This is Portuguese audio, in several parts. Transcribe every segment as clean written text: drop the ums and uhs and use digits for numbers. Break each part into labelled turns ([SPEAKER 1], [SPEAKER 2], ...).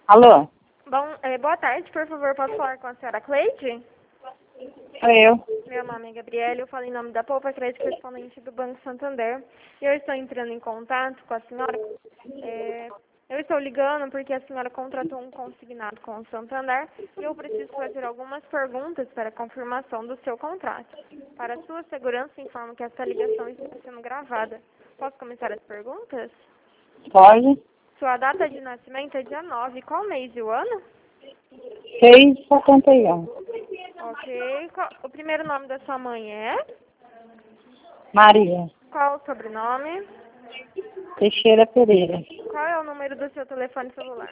[SPEAKER 1] Alô?
[SPEAKER 2] Boa tarde, por favor, posso falar com a senhora Cleide?
[SPEAKER 1] Sou eu.
[SPEAKER 2] Meu nome é Gabriela, eu falo em nome da Poupa Crédito Correspondente do Banco Santander. E eu estou entrando em contato com a senhora. Eu estou ligando porque a senhora contratou um consignado com o Santander e eu preciso fazer algumas perguntas para confirmação do seu contrato. Para sua segurança, informo que essa ligação está sendo gravada. Posso começar as perguntas?
[SPEAKER 1] Pode?
[SPEAKER 2] Sua data de nascimento é dia 9. Qual mês e o ano?
[SPEAKER 1] 6,71.
[SPEAKER 2] Ok. O primeiro nome da sua mãe é?
[SPEAKER 1] Maria.
[SPEAKER 2] Qual o sobrenome?
[SPEAKER 1] Teixeira Pereira.
[SPEAKER 2] Qual é o número do seu telefone celular?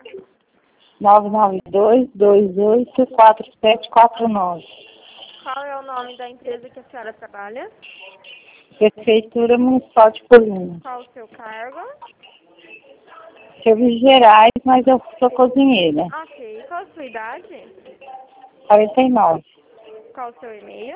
[SPEAKER 1] 992-28-4749.
[SPEAKER 2] Qual é o nome da empresa que a senhora trabalha?
[SPEAKER 1] Prefeitura Municipal de Colina.
[SPEAKER 2] Qual o seu cargo?
[SPEAKER 1] Serviços gerais, mas eu sou cozinheira.
[SPEAKER 2] Ok. Qual a sua idade?
[SPEAKER 1] 49.
[SPEAKER 2] Qual o seu e-mail?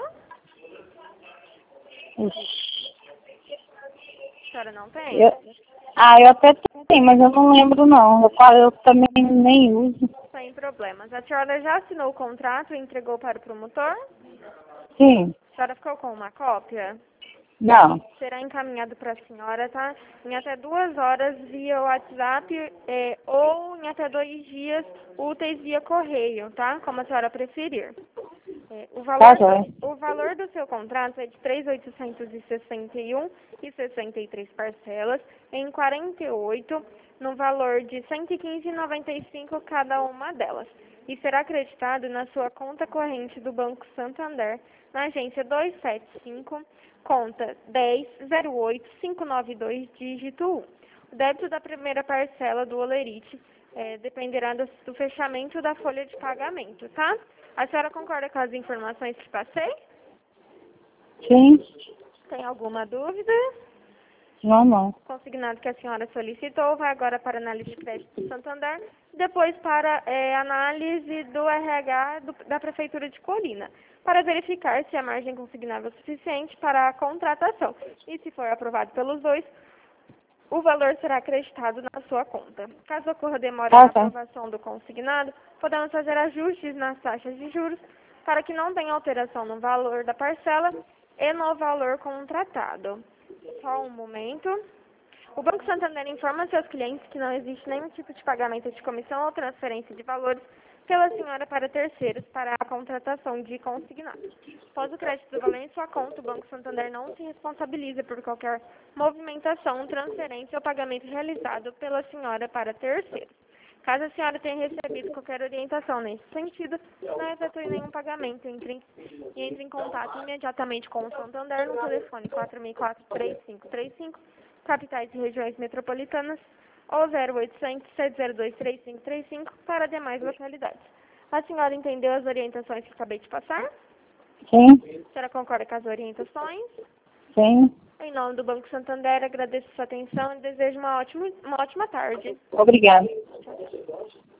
[SPEAKER 1] Ixi.
[SPEAKER 2] A senhora não tem?
[SPEAKER 1] Eu até tenho, mas eu não lembro não. Eu também nem uso.
[SPEAKER 2] Sem problemas. A senhora já assinou o contrato e entregou para o promotor?
[SPEAKER 1] Sim.
[SPEAKER 2] A senhora ficou com uma cópia?
[SPEAKER 1] Não.
[SPEAKER 2] Será encaminhado para a senhora, tá? Em até 2 horas via WhatsApp ou em até 2 dias úteis via correio, tá? Como a senhora preferir. O valor do seu contrato é de 3.861,63 parcelas em 48, no valor de 115,95 cada uma delas. E será acreditado na sua conta corrente do Banco Santander, na agência 275, conta 10.08592, dígito 1. O débito da primeira parcela do Olerite dependerá do fechamento da folha de pagamento, tá? A senhora concorda com as informações que passei?
[SPEAKER 1] Sim.
[SPEAKER 2] Tem alguma dúvida?
[SPEAKER 1] Não.
[SPEAKER 2] Consignado que a senhora solicitou vai agora para a análise de crédito do Santander, depois para análise do RH da Prefeitura de Colina, para verificar se a margem consignável é suficiente para a contratação. E se for aprovado pelos dois, o valor será acreditado na sua conta. Caso ocorra demora na aprovação do consignado, podemos fazer ajustes nas taxas de juros para que não tenha alteração no valor da parcela e no valor contratado. Só um momento. O Banco Santander informa seus clientes que não existe nenhum tipo de pagamento de comissão ou transferência de valores pela senhora para terceiros para a contratação de consignados. Após o crédito do valor em sua conta, o Banco Santander não se responsabiliza por qualquer movimentação, transferência ou pagamento realizado pela senhora para terceiros. Caso a senhora tenha recebido qualquer orientação nesse sentido, não efetue nenhum pagamento. Entre em contato imediatamente com o Santander no telefone 464-3535, capitais e regiões metropolitanas, ou 0800-702-3535 para demais localidades. A senhora entendeu as orientações que acabei de passar?
[SPEAKER 1] Sim.
[SPEAKER 2] A senhora concorda com as orientações?
[SPEAKER 1] Sim.
[SPEAKER 2] Em nome do Banco Santander, agradeço sua atenção e desejo uma ótima tarde.
[SPEAKER 1] Obrigada.
[SPEAKER 2] Tchau, tchau.